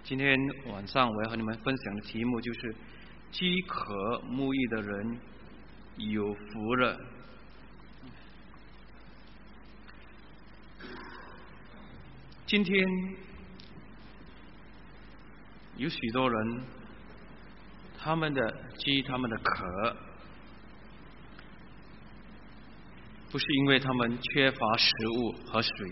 今天晚上我要和你们分享的题目就是饥渴慕义的人有福了。今天有许多人，他们的渴，不是因为他们缺乏食物和水，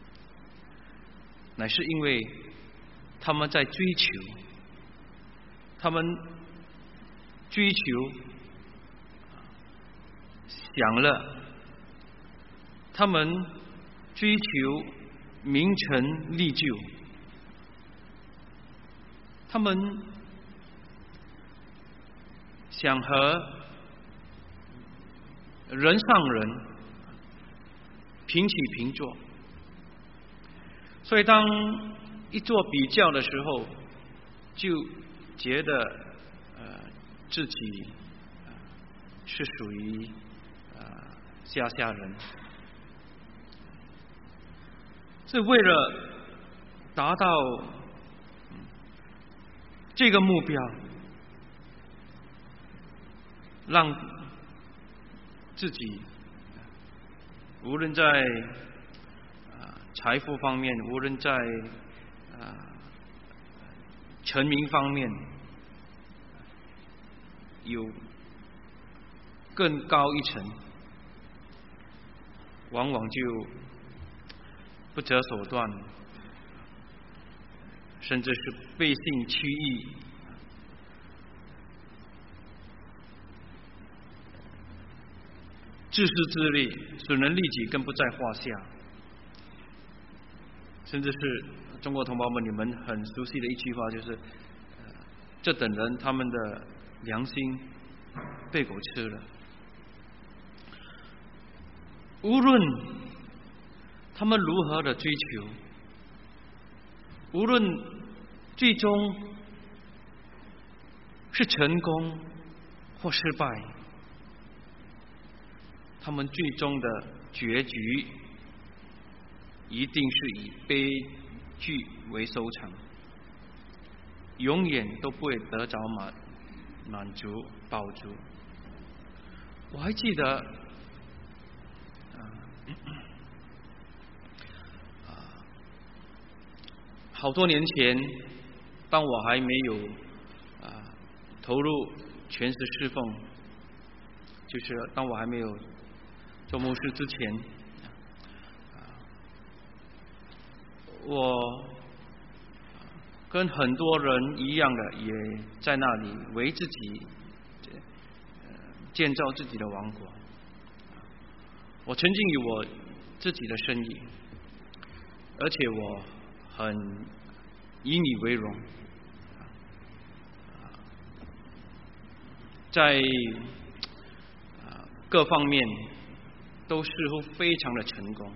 乃是因为他们在追求，他们追求享乐，他们追求名成利就，他们想和人上人平起平坐，所以当一做比较的时候，就觉得自己是属于下人。是为了达到这个目标，让自己无论在财富方面，无论在成名方面有更高一层，往往就不择手段，甚至是背信弃义，自私自利，损人利己更不在话下。甚至是中国同胞们你们很熟悉的一句话，就是这等人他们的良心被狗吃了。无论他们如何的追求，无论最终是成功或失败，他们最终的结局一定是以悲剧为收场，永远都不会得着满足饱足。我还记得好多年前，当我还没有投入全职侍奉，就是当我还没有做牧师之前，我跟很多人一样的，也在那里为自己建造自己的王国。我曾经有我自己的生意，而且我很以你为荣，在各方面都似乎非常的成功。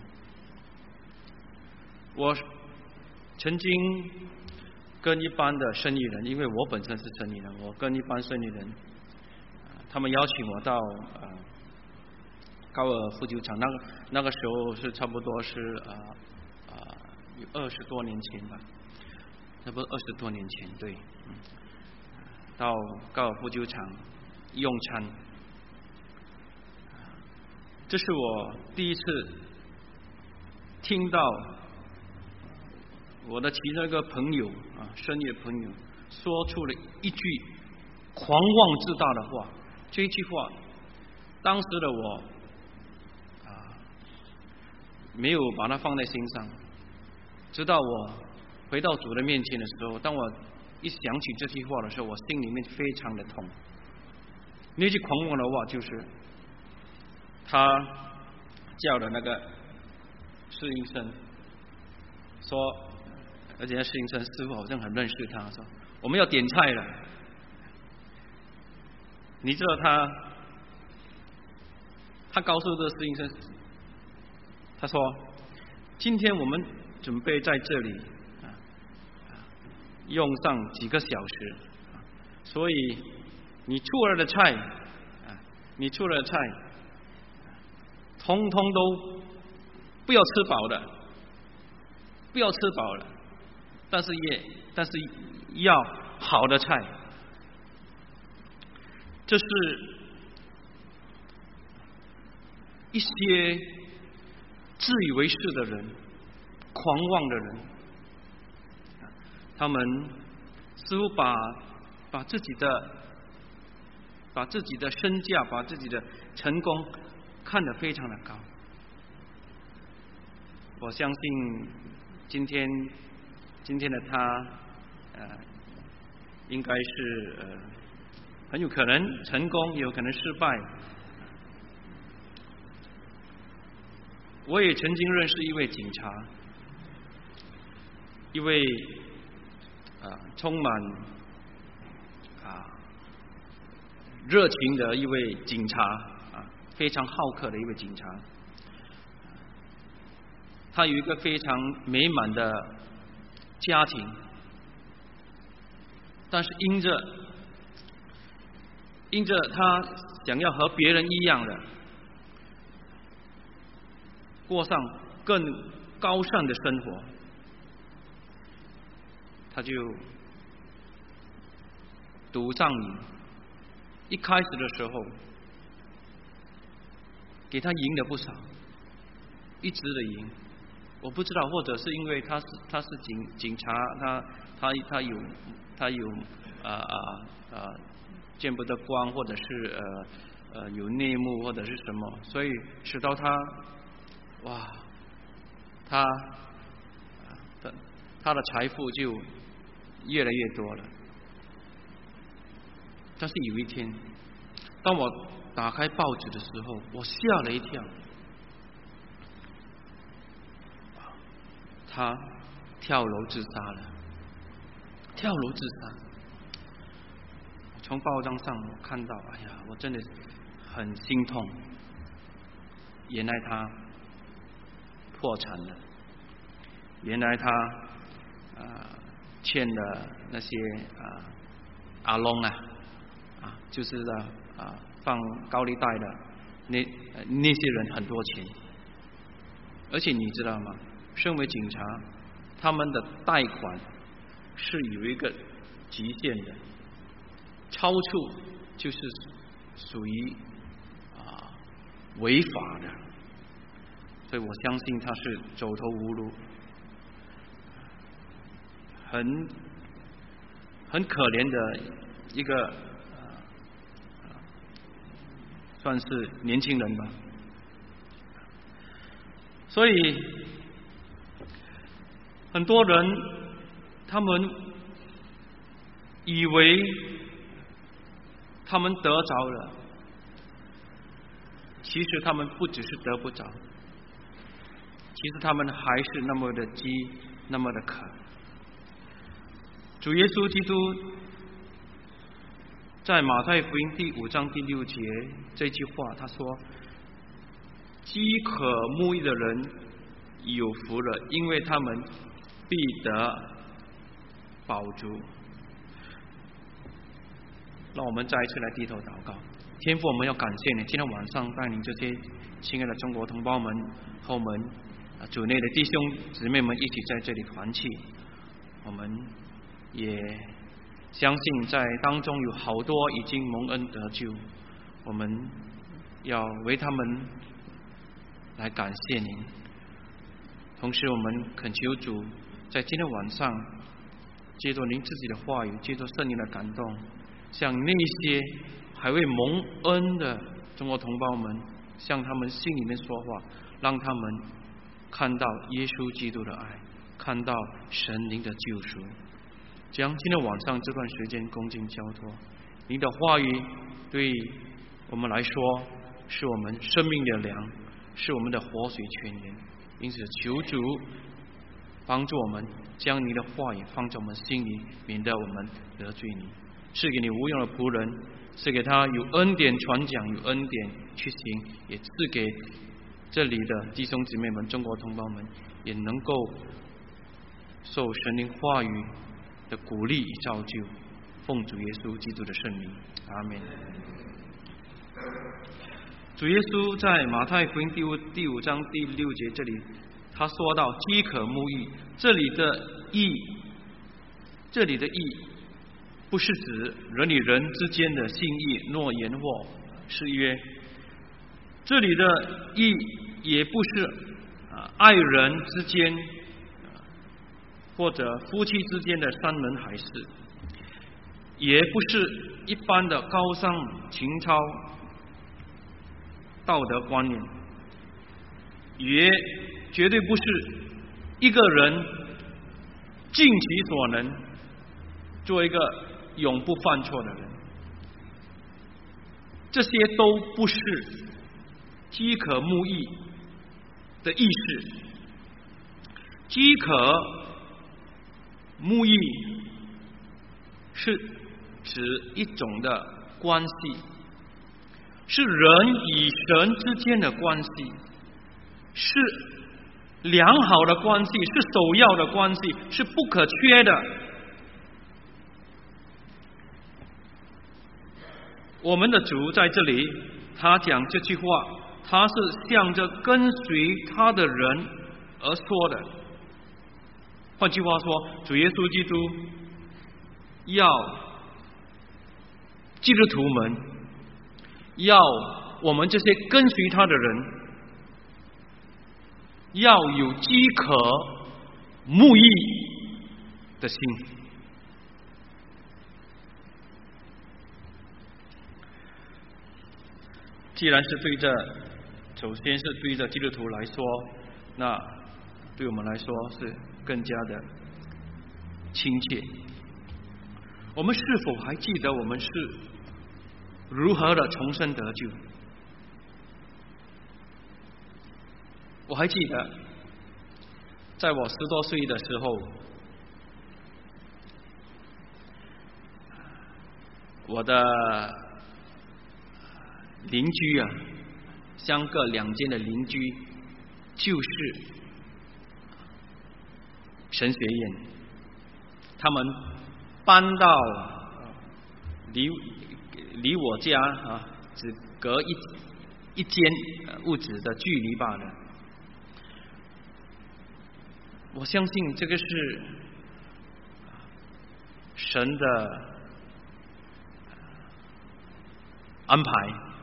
我曾经跟一般的生意人，因为我本身是生意人，我跟一般生意人，他们邀请我到高尔夫球场，那个时候是差不多是有20多年前吧，差不多20多年前，对，到高尔夫球场用餐，这是我第一次听到我的其中一个朋友生意的朋友说出了一句狂妄自大的话。这一句话，当时的我没有把它放在心上，直到我回到主的面前的时候，当我一想起这句话的时候，我心里面非常的痛。那句狂妄的话就是他叫的那个侍应生说，而且那侍应生师傅好像很认识他，说我们要点菜了。你知道他告诉这个侍应生，他说今天我们准备在这里用上几个小时，所以你出来的菜通通都不要吃饱的，不要吃饱了， 但是要好的菜。这是一些自以为是的人、狂妄的人，他们似乎把自己的身价、把自己的成功看得非常的高。我相信今天的他，应该是很有可能成功，也有可能失败。我也曾经认识一位警察，一位充满热情的一位警察，非常好客的一位警察。他有一个非常美满的家庭，但是因着他想要和别人一样的过上更高尚的生活，他就赌上瘾。一开始的时候给他赢了不少，一直的赢。我不知道，或者是因为他是警察，他有见不得光，或者是有内幕或者是什么，所以使到他他的财富就越来越多了。但是有一天，当我打开报纸的时候，我吓了一跳。他跳楼自杀了，跳楼自杀。从报章上我看到，哎呀，我真的很心痛。原来他破产了，原来他欠了那些阿龙就是放高利贷的那些人很多钱。而且你知道吗？身为警察，他们的贷款是有一个极限的，超出就是属于违法的，所以我相信他是走投无路，很可怜的一个算是年轻人吧。所以很多人他们以为他们得着了，其实他们不只是得不着，其实他们还是那么的饥，那么的渴。主耶稣基督在马太福音第5章第6节这句话，他说：饥渴慕义的人有福了，因为他们必得饱足。让我们再一次来低头祷告。天父，我们要感谢你，今天晚上带领这些亲爱的中国同胞们和我们主内的弟兄姊妹们一起在这里团契。我们也相信在当中有好多已经蒙恩得救，我们要为他们来感谢您。同时我们恳求主在今天晚上借着您自己的话语，借着圣灵的感动，向那些还未蒙恩的中国同胞们，向他们心里面说话，让他们看到耶稣基督的爱，看到神灵的救赎。将今天晚上这段时间恭敬交托，您的话语对我们来说是我们生命的粮，是我们的活水泉源。因此求主帮助我们将你的话语放在我们心里，免得我们得罪你。赐给你无用的仆人，赐给他有恩典传讲，有恩典去行，也赐给这里的弟兄姊妹们、中国同胞们，也能够受神灵话语的鼓励与造就。奉主耶稣基督的圣名，阿们。主耶稣在马太福音第5章第6节这里，他说到饥渴慕义，这里的义这里的义不是指人与人之间的信义、诺言或誓约，这里的义也不是爱人之间或者夫妻之间的山盟海誓，也不是一般的高尚情操道德观念，也绝对不是一个人尽其所能做一个永不犯错的人。这些都不是饥渴慕义的意识。饥渴慕义是指一种的关系，是人与神之间的关系，是良好的关系，是首要的关系，是不可缺的。我们的主在这里，他讲这句话，他是向着跟随他的人而说的。换句话说，主耶稣基督要基督徒们，要我们这些跟随他的人，要有饥渴慕义的心。既然是对着，首先是对着基督徒来说，那对我们来说是更加的亲切。我们是否还记得我们是如何的重生得救？我还记得，在我10多岁的时候，我的邻居啊，相隔2间的邻居，就是神学院，他们搬到离我家只隔一间屋子的距离罢了。我相信这个是神的安排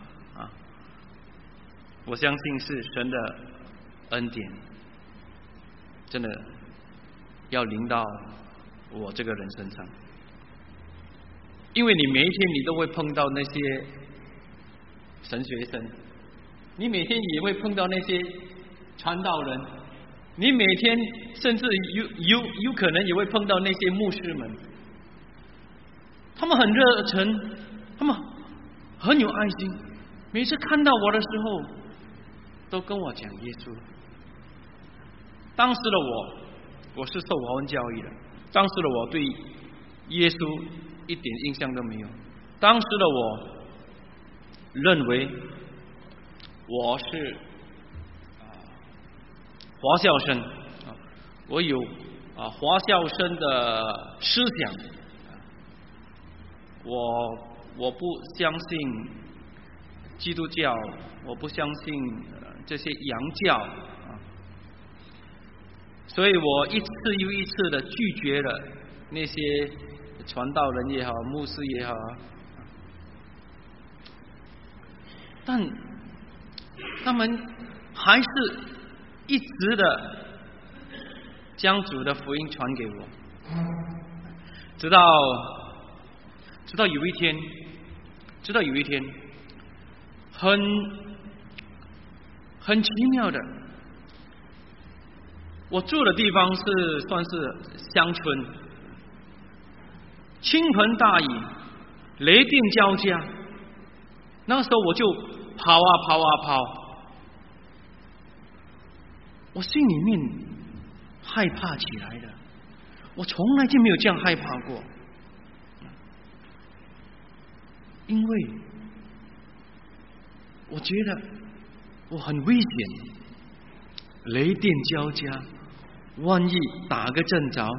我相信是神的恩典，真的要临到我这个人身上。因为你每一天你都会碰到那些神学生，你每天也会碰到那些传道人，你每天甚至有可能也会碰到那些牧师们，他们很热忱，他们很有爱心，每次看到我的时候都跟我讲耶稣。当时的我是受华文教育的，当时的我对耶稣一点印象都没有。当时的我认为我是华校生，我有华校生的思想，我不相信基督教，我不相信这些洋教所以我一次又一次的拒绝了那些传道人也好，牧师也好，但他们还是一直的将主的福音传给我，直到有一天，很奇妙的，我住的地方算是乡村，倾盆大雨，雷电交加，那时候我就跑，我心里面害怕起来了，我从来就没有这样害怕过，因为我觉得我很危险，雷电交加，万一打个正着，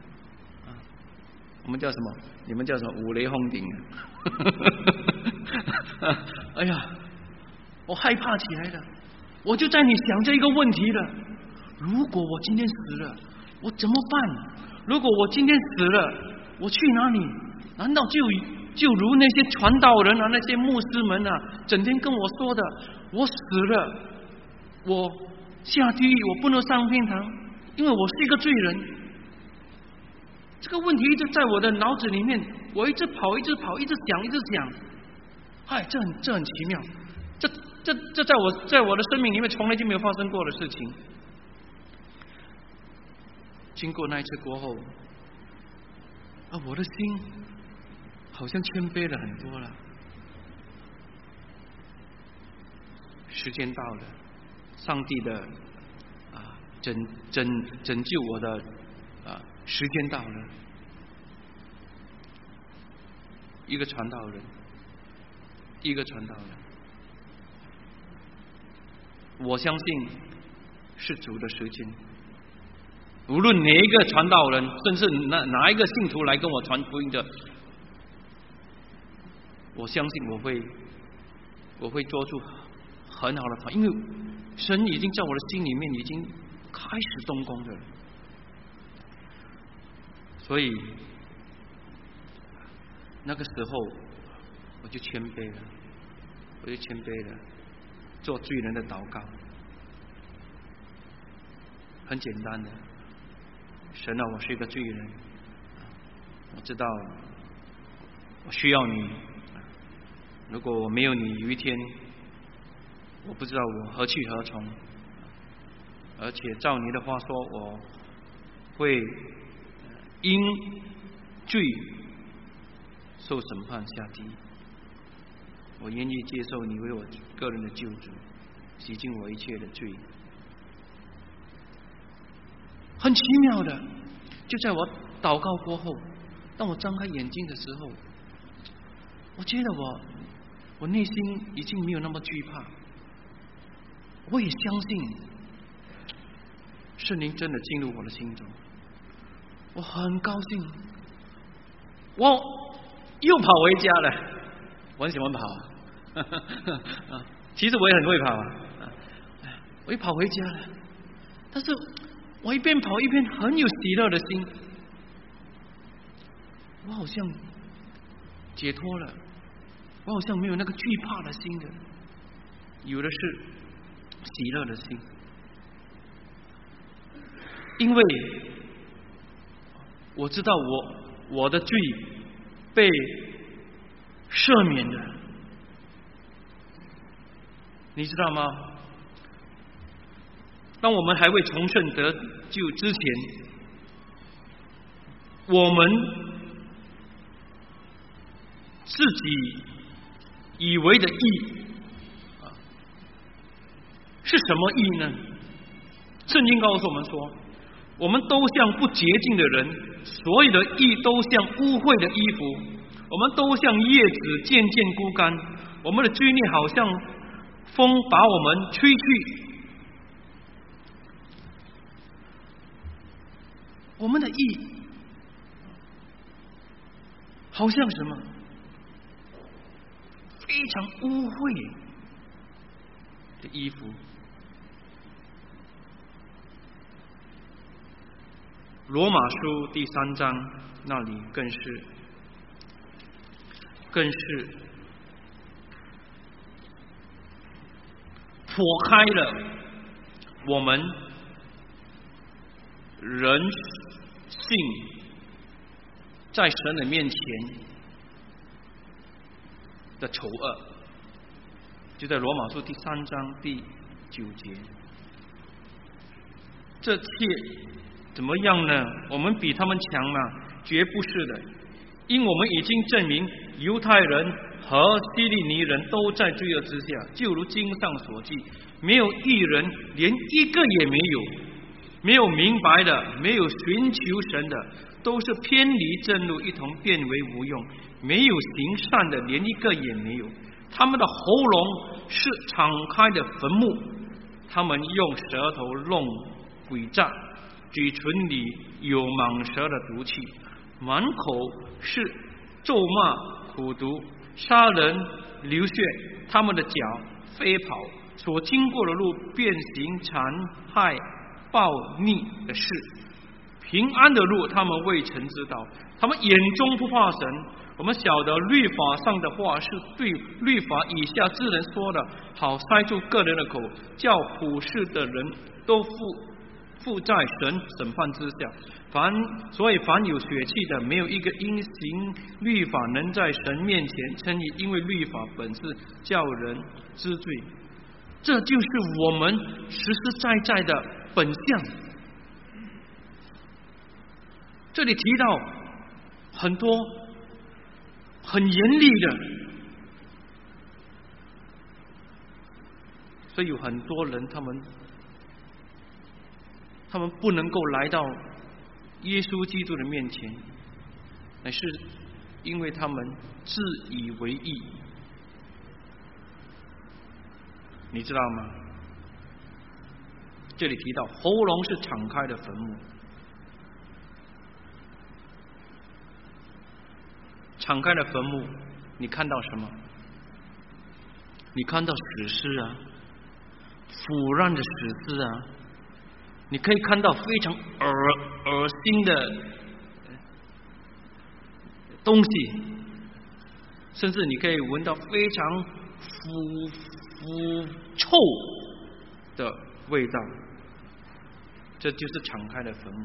我们叫什么？你们叫什么？五雷轰顶哎呀，我害怕起来了，我就在你想这一个问题了，如果我今天死了，我怎么办？如果我今天死了， 我去哪里？难道就如那些传道人啊，那些牧师们啊，整天跟我说的，我死了，我下地狱，我不能上天堂，因为我是一个罪人。这个问题一直在我的脑子里面，我一直跑，一直想。这很奇妙，这在我的生命里面从来就没有发生过的事情。经过那一次过后，我的心好像谦卑了很多了。时间到了，上帝的拯救我的时间到了。一个传道人，我相信是主的时间。无论哪一个传道人，甚至哪一个信徒来跟我传福音的，我相信我会做出很好的反应，因为神已经在我的心里面已经开始动工了。所以那个时候我就谦卑了，做罪人的祷告，很简单的。神啊，我是一个罪人，我知道我需要你。如果我没有你，有一天我不知道我何去何从。而且照你的话说，我会因罪受审判下地。我愿意接受你为我个人的救主，洗净我一切的罪。很奇妙的，就在我祷告过后，当我张开眼睛的时候，我觉得我内心已经没有那么惧怕。我也相信圣灵真的进入我的心中，我很高兴。我又跑回家了，我很喜欢跑其实我也很会跑我又跑回家了，但是我一边跑一边很有喜乐的心，我好像解脱了，我好像没有那个惧怕的心的，有的是喜乐的心。因为我知道我的罪被赦免了，你知道吗？当我们还未重生得救之前，我们自己以为的义是什么义呢？圣经告诉我们说，我们都像不洁净的人，所有的义都像污秽的衣服，我们都像叶子渐渐枯干，我们的罪孽好像风把我们吹去。我们的义好像什么？非常污秽的衣服。罗马书第3章那里更是剖开了我们人性在神的面前的丑恶，就在罗马书第3章第9节。这切怎么样呢？我们比他们强吗？绝不是的，因我们已经证明犹太人和希利尼人都在罪恶之下，就如经上所记，没有一人，连一个也没有。没有明白的，没有寻求神的，都是偏离正路，一同变为无用。没有行善的，连一个也没有。他们的喉咙是敞开的坟墓，他们用舌头弄诡诈，嘴唇里有蟒蛇的毒气，满口是咒骂、苦毒、杀人、流血。他们的脚飞跑，所经过的路变行残害、暴逆的事。 平安的路他们未曾知道，他们眼中不怕神。我们晓得律法上的话是对律法以下之人说的，好塞住个人的口，叫普世的人都附在神审判之下。所以凡有血气的，没有一个因行律法能在神面前称义，因为律法本是叫人知罪。这就是我们实实在在的本相。这里提到很多很严厉的，所以有很多人他们不能够来到耶稣基督的面前，乃是因为他们自以为义。你知道吗？这里提到喉咙是敞开的坟墓，敞开的坟墓，你看到什么？你看到死尸啊，腐烂的死尸啊，你可以看到非常恶心的东西，甚至你可以闻到非常腐臭的味道，这就是敞开的坟墓。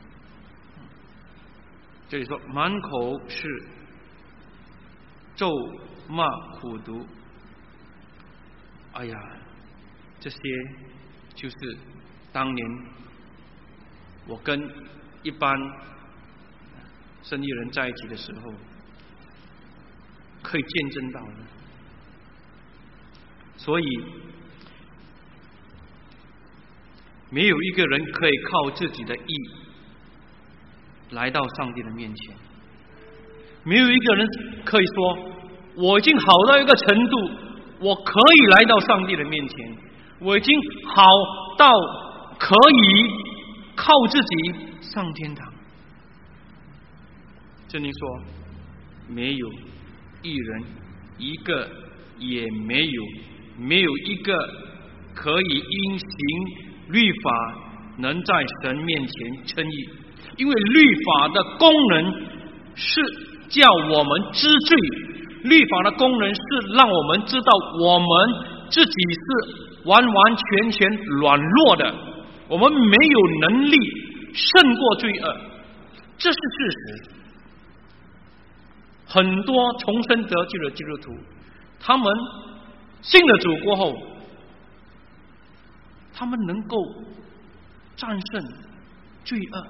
这里说满口是咒骂苦毒，哎呀，这些就是当年我跟一般生意人在一起的时候可以见证到的。所以没有一个人可以靠自己的义来到上帝的面前，没有一个人可以说我已经好到一个程度，我可以来到上帝的面前，我已经好到可以靠自己上天堂。圣经说没有一人，一个也没有，没有一个可以因行律法能在神面前称义，因为律法的功能是叫我们知罪，律法的功能是让我们知道我们自己是完完全全软弱的，我们没有能力胜过罪恶，这是事实。很多重生得救的基督徒，他们信了主过后，他们能够战胜罪恶，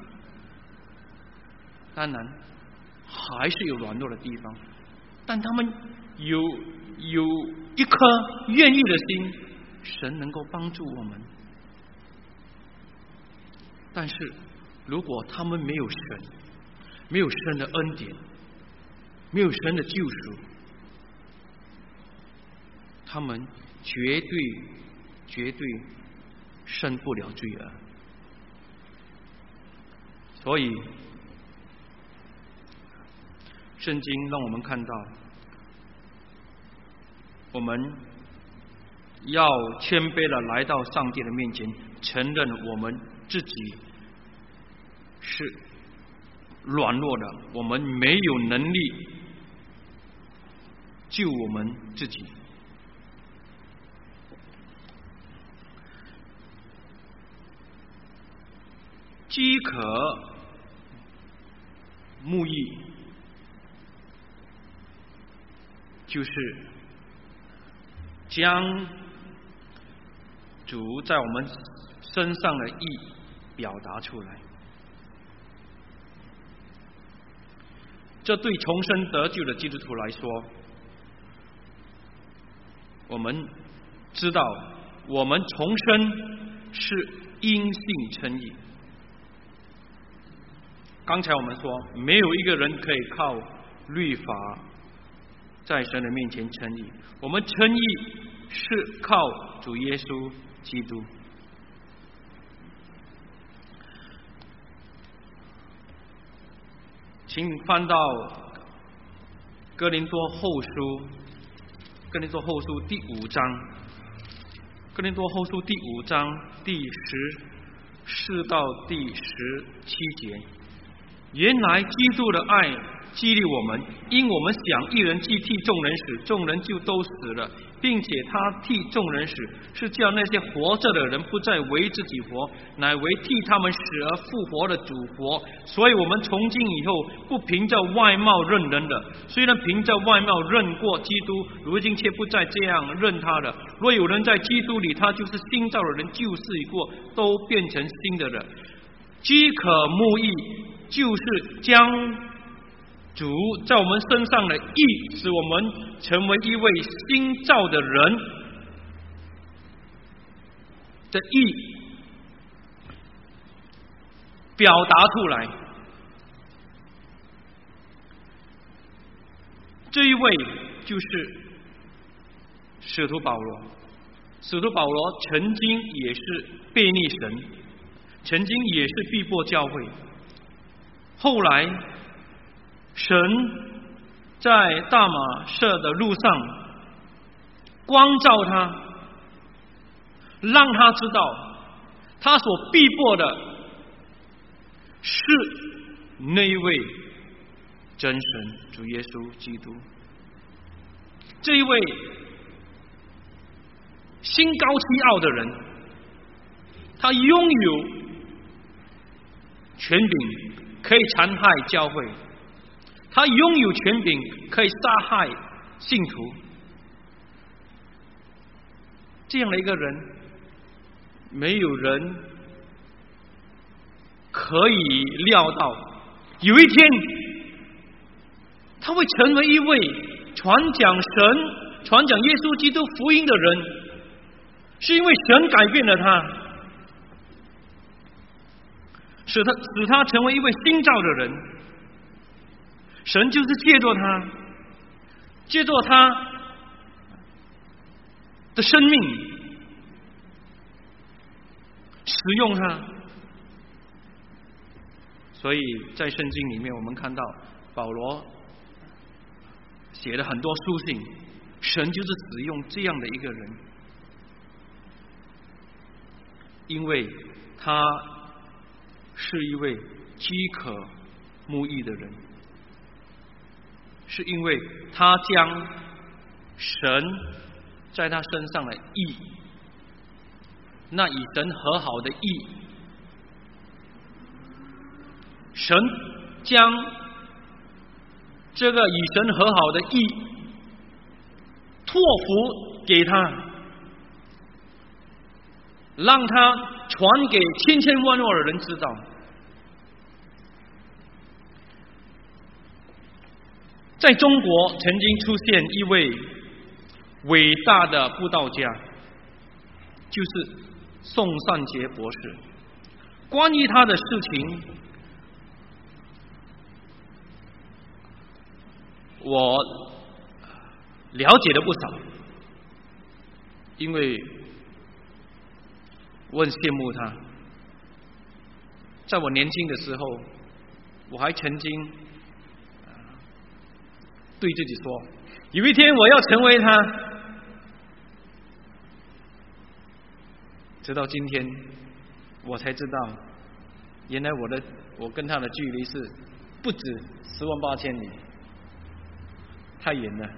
当然还是有软弱的地方，但他们有一颗愿意的心，神能够帮助我们。但是如果他们没有神，没有神的恩典，没有神的救赎，他们绝对胜不了罪恶。所以圣经让我们看到，我们要谦卑的来到上帝的面前，承认我们自己是软弱的，我们没有能力救我们自己。饥渴慕义，就是将主在我们身上的义表达出来。这对重生得救的基督徒来说，我们知道我们重生是因信称义。刚才我们说没有一个人可以靠律法在神的面前称义，我们称义是靠主耶稣基督。请翻到哥林多后书第5章，哥林多后书第5章第 4到第17节。原来基督的爱激励我们，因我们想一人既替众人死，众人就都死了，并且他替众人死，是叫那些活着的人不再为自己活，乃为替他们死而复活的主活。所以我们从今以后不凭着外貌认人了，虽然凭着外貌认过基督，如今却不再这样认他了。若有人在基督里，他就是新造的人，旧事已过，都变成新的了。饥渴慕义，就是将主在我们身上的义，使我们成为一位新造的人的义表达出来。这一位就是使徒保罗。使徒保罗曾经也是悖逆神，曾经也是逼迫教会，后来神在大马色的路上光照他，让他知道他所逼迫的是那一位真神主耶稣基督。这一位心高气傲的人，他拥有权柄可以残害教会，他拥有权柄可以杀害信徒。这样的一个人，没有人可以料到有一天他会成为一位传讲耶稣基督福音的人，是因为神改变了他，使他成为一位新造的人。神就是借着他的生命使用他。所以在圣经里面我们看到保罗写了很多书信，神就是使用这样的一个人，因为他是一位饥渴慕义的人，是因为他将神在他身上的义，那与神和好的义，神将这个与神和好的义托付给他，让他传给千千万万的人知道。在中国曾经出现一位伟大的布道家，就是宋善杰博士。关于他的事情，我了解了不少，因为我很羡慕他。在我年轻的时候，我还曾经对自己说，有一天我要成为他。直到今天我才知道，原来我跟他的距离是不止108000里，太远了。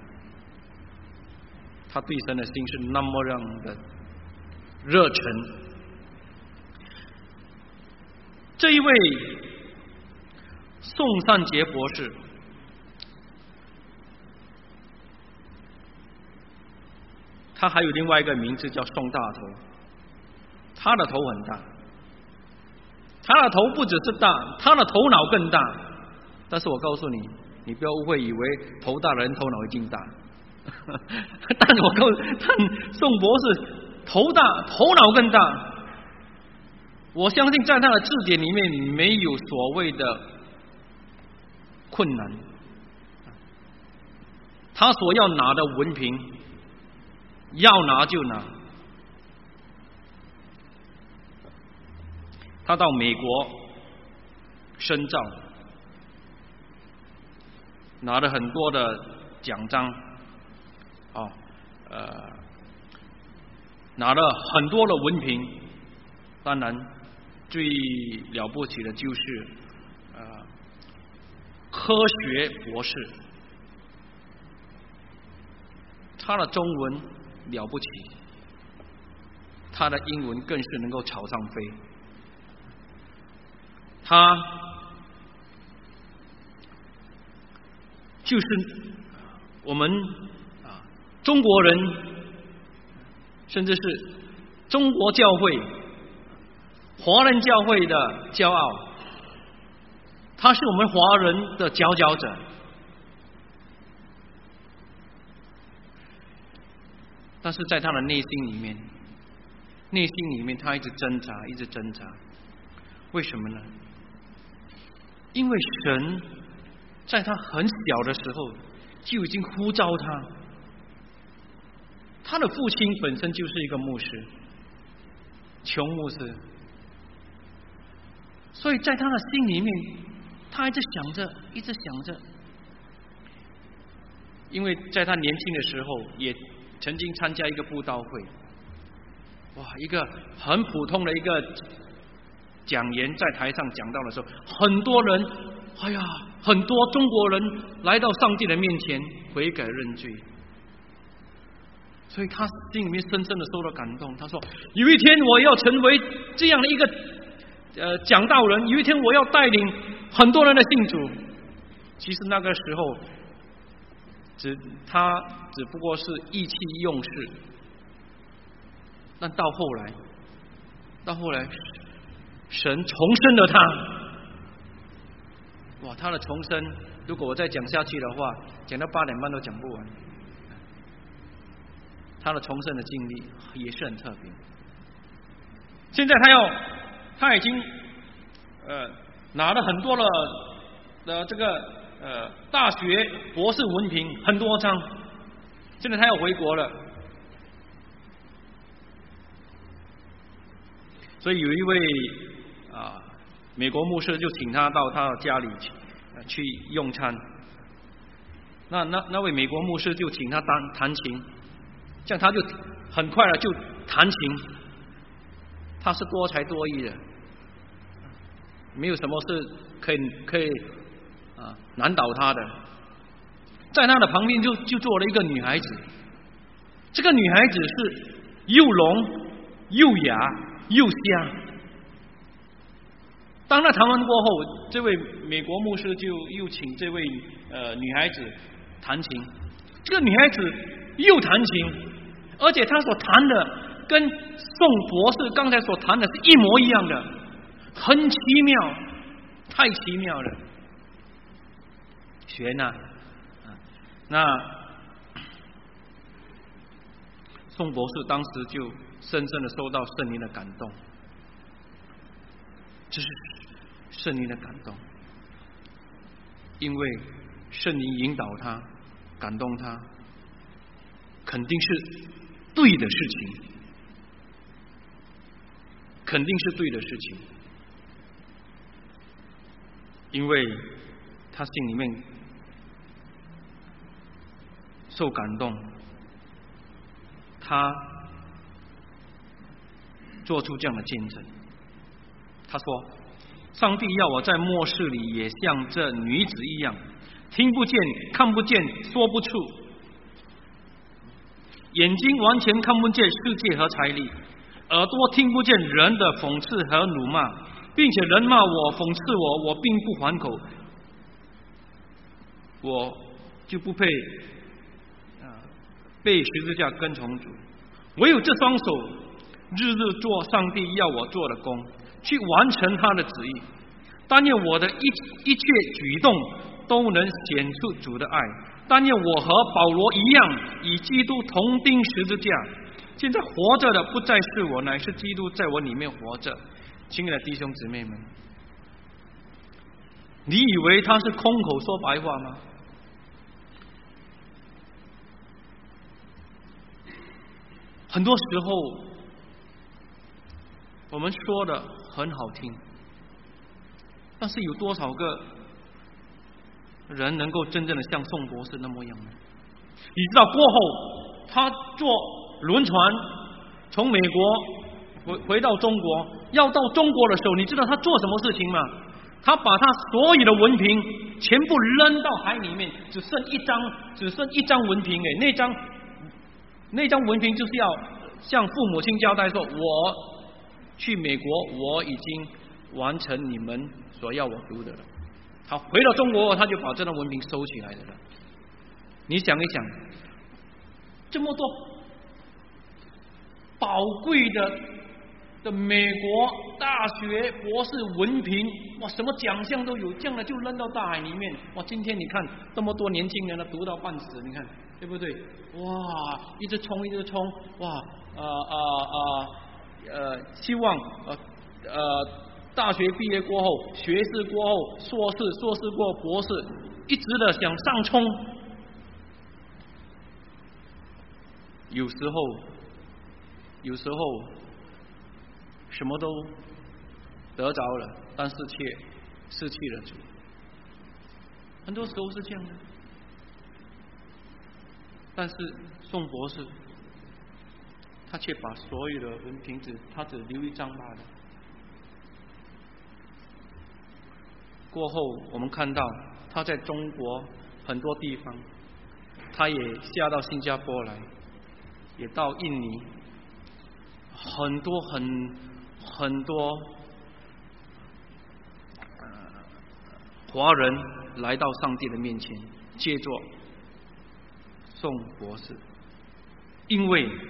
他对神的心是那么样的热忱。这一位宋善杰博士，他还有另外一个名字叫宋大头。他的头很大，他的头不只是大，他的头脑更大。但是我告诉你，你不要误会，以为头大的人头脑一定大。但我告诉宋博士，头大，头脑更大。我相信在他的字典里面没有所谓的困难，他所要拿的文凭，要拿就拿。他到美国深造，拿了很多的奖章，拿了很多的文凭。当然最了不起的就是科学博士，他的中文了不起，他的英文更是能够朝上飞。他就是我们中国人，甚至是中国教会、华人教会的骄傲。他是我们华人的佼佼者。但是在他的内心里面他一直挣扎，一直挣扎。为什么呢？因为神在他很小的时候就已经呼召他。他的父亲本身就是一个牧师，穷牧师，所以在他的心里面，他一直想着，因为在他年轻的时候也曾经参加一个布道会，一个很普通的一个讲员在台上讲道的时候，很多人，很多中国人来到上帝的面前悔改认罪，所以他心里面深深的受到感动。他说：“有一天我要成为这样的一个讲道人，有一天我要带领很多人的信主。”其实那个时候，他只不过是意气用事，但到后来，神重生了他。他的重生，如果我再讲下去的话，讲到8点半都讲不完。他的重生的经历也是很特别。现在他已经拿了很多的这个大学博士文凭，很多张。现在他要回国了，所以有一位美国牧师就请他到他的家里去用餐。那位美国牧师就请他弹琴，这样他就很快了就弹琴。他是多才多艺的，没有什么是可以难倒他的。在他的旁边就坐了一个女孩子，这个女孩子是又聋又哑又瞎。当他弹完过后，这位美国牧师就又请这位女孩子弹琴。这个女孩子又弹琴，而且她所弹的跟宋博士刚才所弹的是一模一样的，很奇妙，太奇妙了。学呢，那宋博士当时就深深的受到圣灵的感动，这是圣灵的感动，因为圣灵引导他，感动他，肯定是对的事情，肯定是对的事情，因为他心里面受感动，他做出这样的见证。他说：“上帝要我在末世里也像这女子一样，听不见、看不见、说不出，眼睛完全看不见世界和财力，耳朵听不见人的讽刺和辱骂，并且人骂我、讽刺我，我并不还口，我就不配被十字架跟从主。唯有这双手日日做上帝要我做的工，去完成他的旨意。但愿我的一切举动都能显出主的爱。但愿我和保罗一样，与基督同钉十字架。现在活着的不再是我，乃是基督在我里面活着。”亲爱的弟兄姊妹们，你以为他是空口说白话吗？很多时候我们说的很好听，但是有多少个人能够真正的像宋博士那么样呢？你知道过后他坐轮船从美国回到中国，要到中国的时候，你知道他做什么事情吗？他把他所有的文凭全部扔到海里面，只剩一张文凭那张文凭就是要向父母亲交代说，我去美国，我已经完成你们所要我读的了。他回到中国，他就把这张文凭收起来的了。你想一想，这么多宝贵的美国大学博士文凭，哇，什么奖项都有，这样的就扔到大海里面。哇，今天你看这么多年轻人呢，读到半死，你看对不对？哇，一直冲，哇，希望大学毕业过后，学士过后，硕士过后，博士，一直的想上冲。有时候什么都得着了，但是却失去了主。很多时候是这样的。但是宋博士，他却把所有的文凭他只留一张罢了。过后我们看到他在中国很多地方，他也下到新加坡来，也到印尼，很多华人来到上帝的面前，借着宋博士，因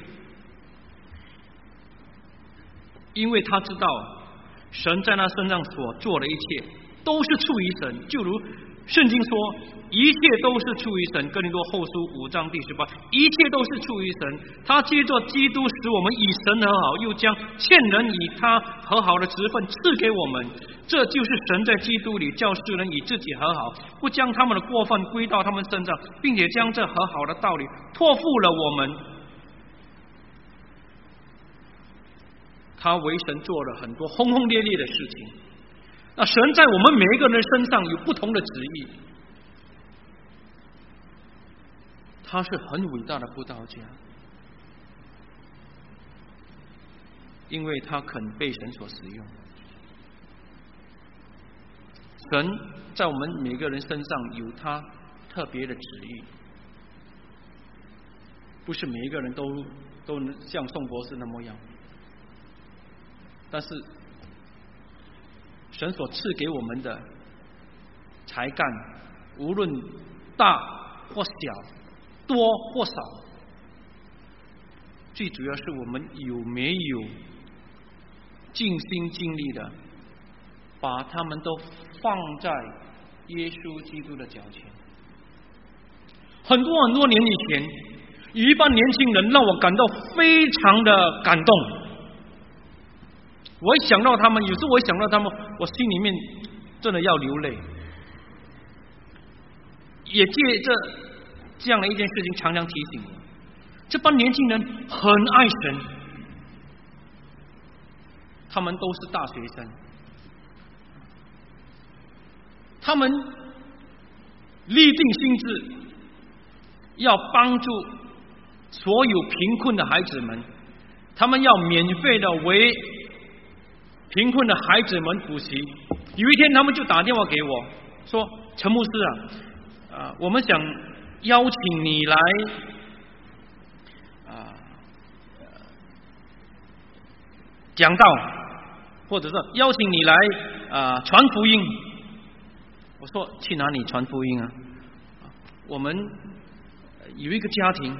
为他知道神在他身上所做的一切都是出于神，就如圣经说，一切都是出于神。哥林多后书5章第18，一切都是出于神。他借着基督使我们与神和好，又将欠人与他和好的职分赐给我们。这就是神在基督里叫世人与自己和好，不将他们的过分归到他们身上，并且将这和好的道理托付了我们。他为神做了很多轰轰烈烈的事情。那神在我们每一个人身上有不同的旨意，他是很伟大的布道家，因为他肯被神所使用。神在我们每个人身上有他特别的旨意，不是每一个人都能像宋博士那么样，但是神所赐给我们的才干，无论大或小，多或少，最主要是我们有没有尽心尽力的把他们都放在耶稣基督的脚前。很多年以前，有一班年轻人让我感到非常的感动。我一想到他们，有时候我一想到他们，我心里面真的要流泪。也借着这样的一件事情，常常提醒我，这帮年轻人很爱神，他们都是大学生，他们立定心志，要帮助所有贫困的孩子们，他们要免费的为贫困的孩子们补习。有一天他们就打电话给我说，陈牧师我们想邀请你来讲道，或者是邀请你来传福音。我说去哪里传福音啊？我们有一个家庭，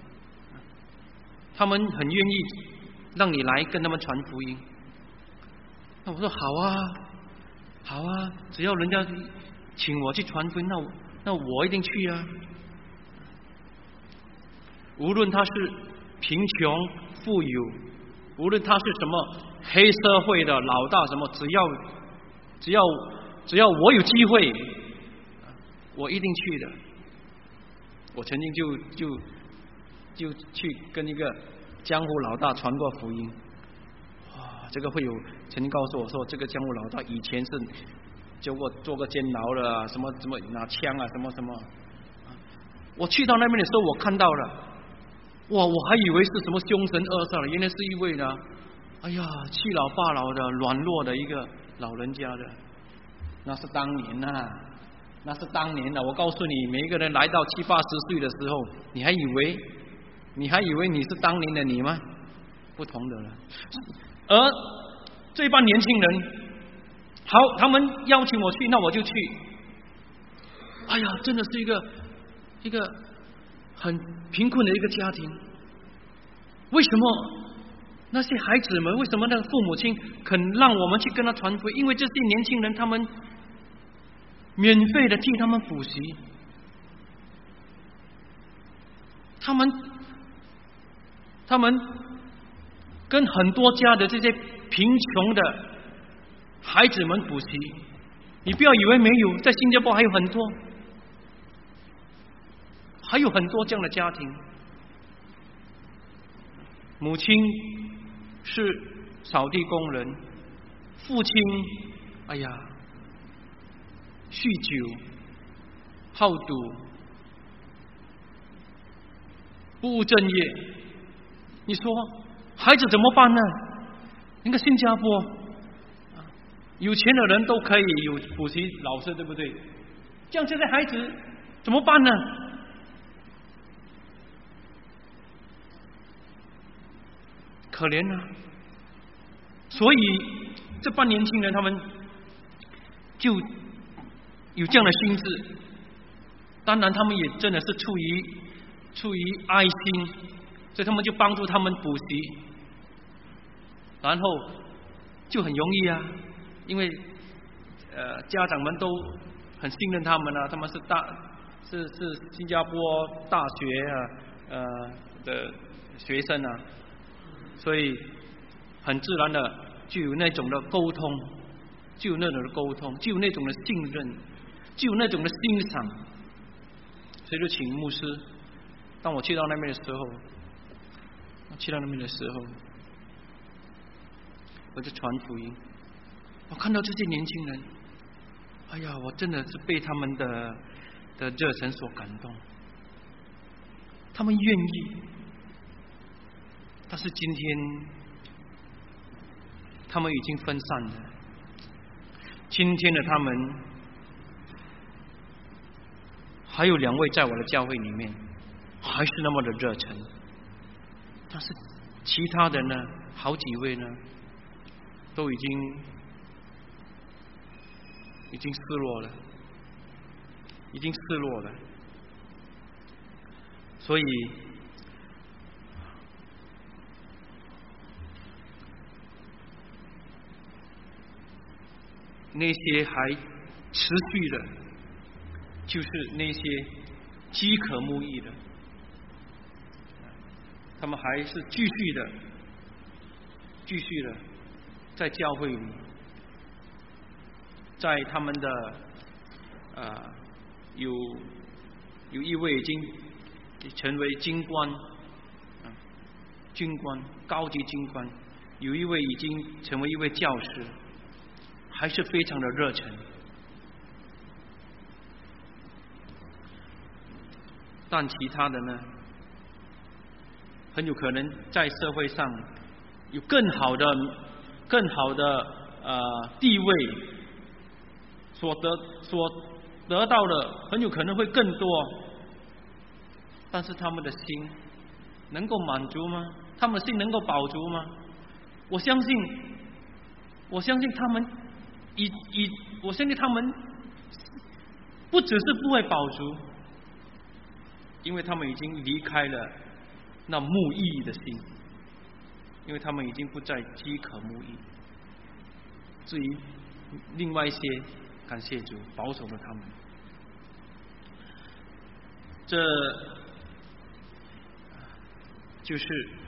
他们很愿意让你来跟他们传福音。那我说好啊，只要人家请我去传福音，那我一定去啊。无论他是贫穷富有，无论他是什么黑社会的老大什么，只要我有机会，我一定去的。我曾经就去跟一个江湖老大传过福音。这个会有曾经告诉我说，这个江湖老大以前是做过监牢的，什么拿枪啊，什么。我去到那边的时候，我看到了，哇，我还以为是什么凶神恶煞了，原来是一位呢哎呀，七老八老的软弱的一个老人家的，那是当年呐，那是当年的。我告诉你，每一个人来到70、80岁的时候，你还以为你是当年的你吗？不同的了。而这帮年轻人，好，他们邀请我去，那我就去。哎呀，真的是一个很贫困的一个家庭。为什么那些孩子们，为什么那个父母亲肯让我们去跟他传福音？因为这些年轻人，他们免费的替他们补习，他们跟很多家的这些贫穷的孩子们补习。你不要以为没有，在新加坡还有很多这样的家庭，母亲是扫地工人，父亲哎呀酗酒、好赌、不务正业。你说孩子怎么办呢？你看新加坡有钱的人都可以有补习老师，对不对？这样这些孩子怎么办呢？可怜啊！所以这帮年轻人他们就有这样的心智。当然他们也真的是出于爱心，所以他们就帮助他们补习，然后就很容易啊，因为家长们都很信任他们啊，他们是新加坡大学的学生啊，所以很自然的就有那种的沟通，就有那种的信任，就有那种的欣赏，所以就请牧师。当我去到那边的时候，我就传福音。我看到这些年轻人，哎呀，我真的是被他们的热忱所感动。他们愿意，但是今天他们已经分散了。今天的他们还有2位在我的教会里面，还是那么的热忱，但是其他的呢，好几位呢，都已经失落了，所以那些还持续的，就是那些饥渴慕义的，他们还是继续的在教会里，在他们的有一位已经成为军官，高级军官，有一位已经成为一位教师，还是非常的热忱。但其他的呢，很有可能在社会上有更好的地位，所得到的很有可能会更多，但是他们的心能够满足吗？他们的心能够饱足吗？我相信他们不只是不会饱足，因为他们已经离开了那慕义的心，因为他们已经不再饥渴慕义。至于另外一些，感谢主保守了他们。这就是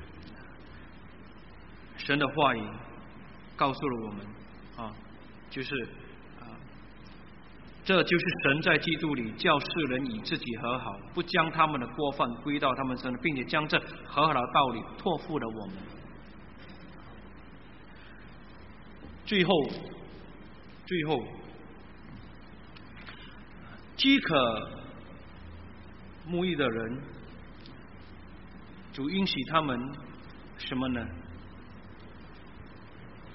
神的话语告诉了我们这就是神在基督里叫世人与自己和好，不将他们的过犯归到他们身上，并且将这和好的道理托付了我们。最后，饥渴慕义的人，主允许他们什么呢？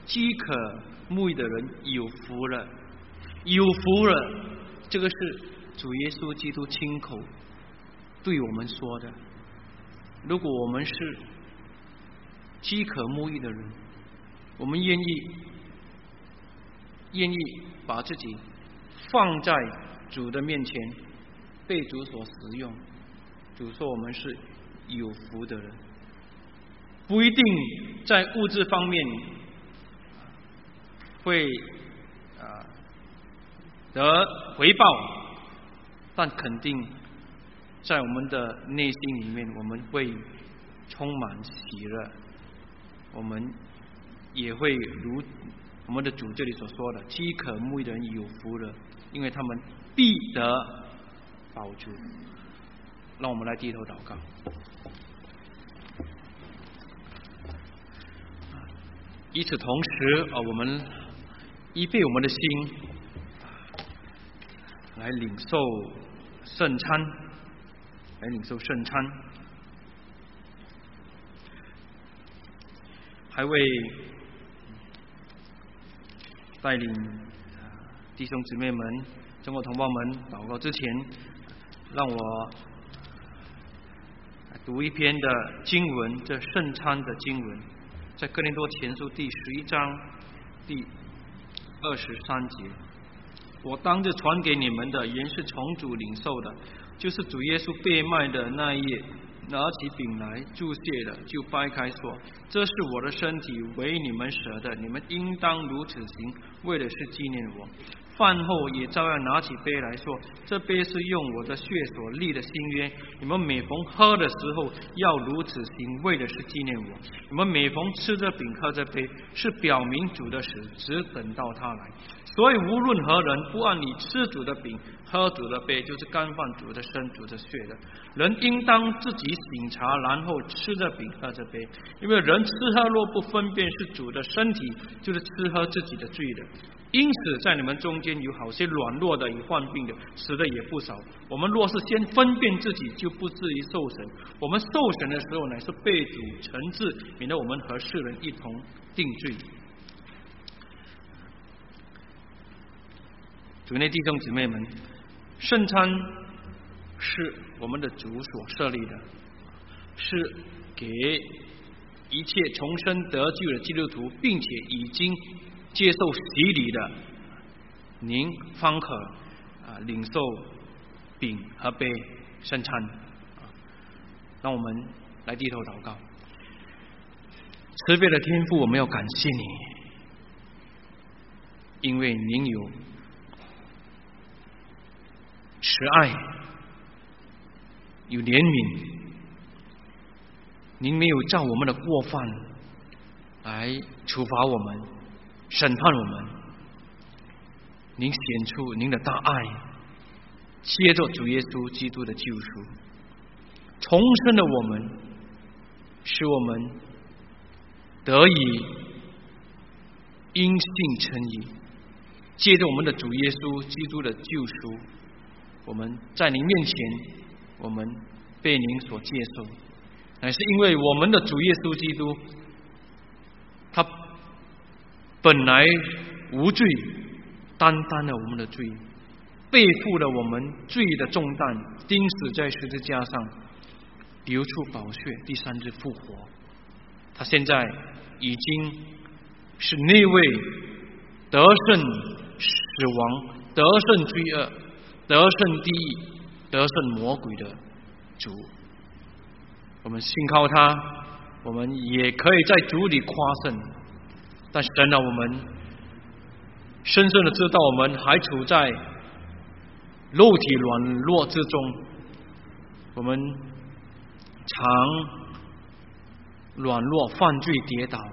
饥渴慕义的人有福了，有福了。这个是主耶稣基督亲口对我们说的。如果我们是饥渴慕义的人，我们愿意把自己放在主的面前，被主所使用。主说我们是有福的人，不一定在物质方面会得回报，但肯定在我们的内心里面，我们会充满喜乐，我们也会如我们的主这里所说的，饥渴慕义的人有福了，因为他们必得饱足。让我们来低头祷告。与此同时，我们预备我们的心来领受圣餐，还为带领弟兄姊妹们、中国同胞们祷告之前，让我读一篇的经文，这圣餐的经文，在哥林多前书第11章第23节。我当日传给你们的，原是从主领受的，就是主耶稣被卖的那一夜，拿起饼来，祝谢了，就掰开说：这是我的身体，为你们舍的，你们应当如此行，为的是纪念我。饭后也照样拿起杯来说：这杯是用我的血所立的新约，你们每逢喝的时候要如此行，为的是纪念我。你们每逢吃这饼喝这杯，是表明主的死，只等到他来。所以无论何人不按理吃主的饼喝主的杯，就是干犯主的身主的血的。人应当自己省察，然后吃这饼喝这杯。因为人吃喝若不分辨是主的身体，就是吃喝自己的罪的。因此在你们中间有好些软弱的，有患病的，死的也不少。我们若是先分辨自己，就不至于受审。我们受审的时候，乃是被主惩治，免得我们和世人一同定罪。主内弟兄姊妹们，圣餐是我们的主所设立的，是给一切重生得救的基督徒，并且已经接受洗礼的，您方可领受饼和杯圣餐。让我们来低头祷告。慈悲的天父，我们要感谢你，因为您有慈爱，有怜悯，您没有照我们的过犯来处罚我们，审判我们，您显出您的大爱，借着主耶稣基督的救赎，重生了我们，使我们得以因信称义。借着我们的主耶稣基督的救赎，我们在您面前，我们被您所接受，乃是因为我们的主耶稣基督，他本来无罪，担当了我们的罪，背负了我们罪的重担，钉死在十字架上，流出宝血，第3日复活。他现在已经是那位得胜死亡、得胜罪恶、得胜地狱、得胜魔鬼的主。我们信靠他，我们也可以在主里夸胜。但是神啊，我们深深的知道，我们还处在肉体软弱之中，我们常软弱、犯罪、跌倒。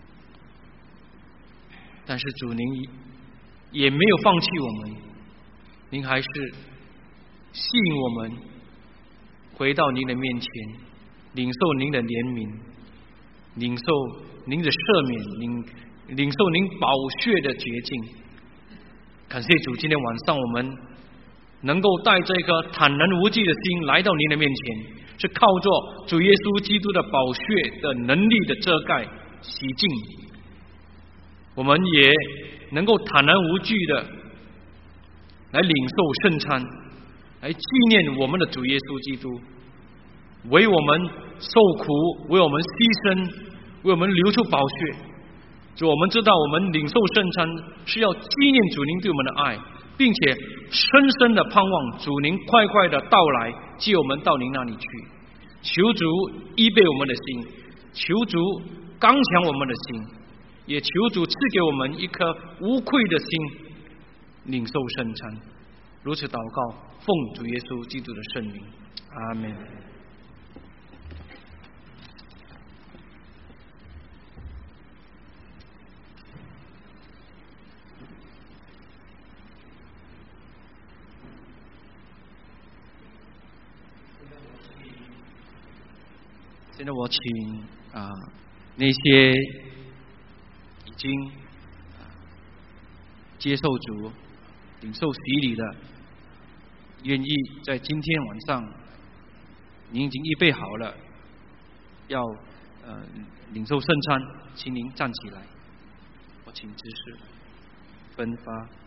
但是主，您也没有放弃我们，您还是吸引我们回到您的面前，领受您的怜悯，领受您的赦免，领受您宝血的洁净。感谢主，今天晚上我们能够带着一个坦然无惧的心来到您的面前，是靠着主耶稣基督的宝血的能力的遮盖洗净， 我们也能够坦然无惧的来领受圣餐，来纪念我们的主耶稣基督为我们受苦，为我们牺牲，为我们流出宝血。主，我们知道我们领受圣餐是要纪念主您对我们的爱，并且深深的盼望主您快快的到来，接我们到您那里去。求主医备我们的心，求主刚强我们的心，也求主赐给我们一颗无愧的心，领受圣餐。如此祷告，奉主耶稣基督的圣名，阿们。现在我请那些已经接受主、领受洗礼的，愿意在今天晚上您已经预备好了，要领受圣餐，请您站起来。我请执事分发。